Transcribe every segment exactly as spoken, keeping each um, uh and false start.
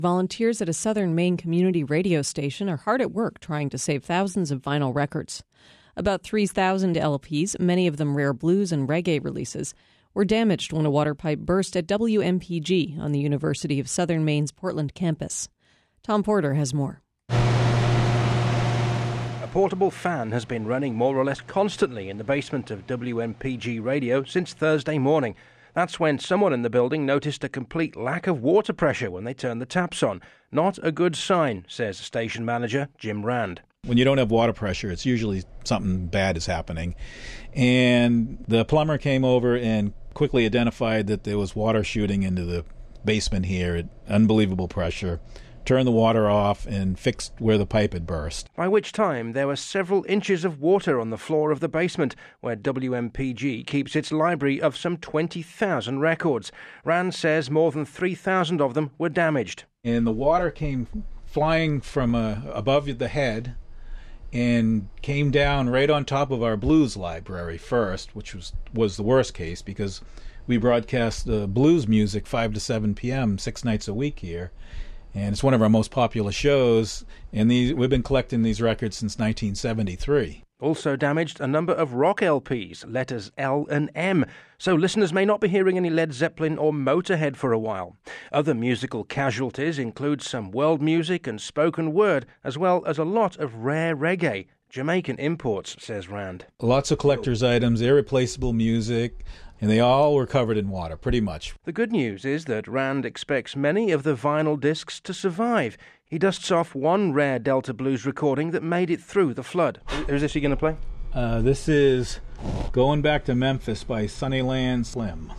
Volunteers at a southern Maine community radio station are hard at work trying to save thousands of vinyl records. About three thousand L Ps, many of them rare blues and reggae releases, were damaged when a water pipe burst at W M P G on the University of Southern Maine's Portland campus. Tom Porter has more. A portable fan has been running more or less constantly in the basement of W M P G Radio since Thursday morning. That's when someone in the building noticed a complete lack of water pressure when they turned the taps on. Not a good sign, says station manager Jim Rand. When you don't have water pressure, it's usually something bad is happening. And the plumber came over and quickly identified that there was water shooting into the basement here at unbelievable pressure, turned the water off and fixed where the pipe had burst. By which time there were several inches of water on the floor of the basement, where W M P G keeps its library of some twenty thousand records. Rand says more than three thousand of them were damaged. And the water came flying from uh, above the head and came down right on top of our blues library first, which was, was the worst case because we broadcast uh, blues music five to seven p.m. six nights a week here. And it's one of our most popular shows, and these, we've been collecting these records since nineteen seventy-three. Also damaged a number of rock L Ps, letters L and M, so listeners may not be hearing any Led Zeppelin or Motorhead for a while. Other musical casualties include some world music and spoken word, as well as a lot of rare reggae. Jamaican imports, says Rand. Lots of collector's items, irreplaceable music, and they all were covered in water, pretty much. The good news is that Rand expects many of the vinyl discs to survive. He dusts off one rare Delta Blues recording that made it through the flood. Is this you going to play? Uh, this is Going Back to Memphis by Sunnyland Slim.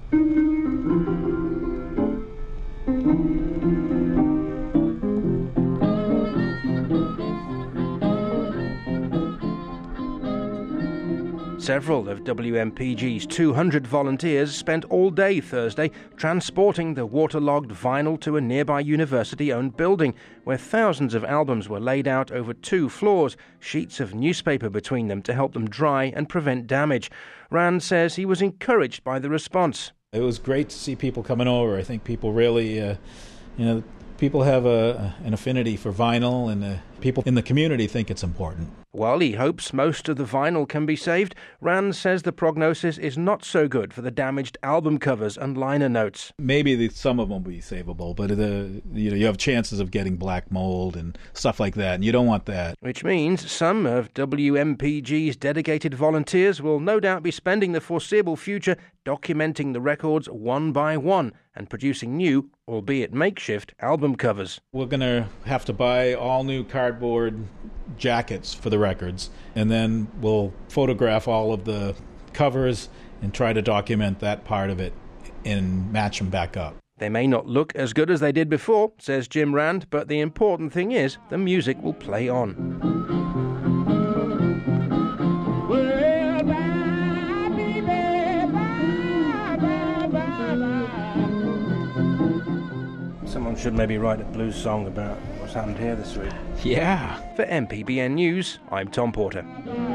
Several of W M P G's two hundred volunteers spent all day Thursday transporting the waterlogged vinyl to a nearby university-owned building where thousands of albums were laid out over two floors, sheets of newspaper between them to help them dry and prevent damage. Rand says he was encouraged by the response. It was great to see people coming over. I think people really, uh, you know, people have a, an affinity for vinyl, and uh, people in the community think it's important. While he hopes most of the vinyl can be saved, Rand says the prognosis is not so good for the damaged album covers and liner notes. Maybe the, some of them will be savable, but the, you know, you have chances of getting black mold and stuff like that, and you don't want that. Which means some of W M P G's dedicated volunteers will no doubt be spending the foreseeable future documenting the records one by one and producing new, albeit makeshift, album covers. We're going to have to buy all new cardboard jackets for the records, and then we'll photograph all of the covers and try to document that part of it and match them back up. They may not look as good as they did before, says Jim Rand, but the important thing is the music will play on. Someone should maybe write a blues song about what's happened here this week. Yeah. For M P B N News, I'm Tom Porter.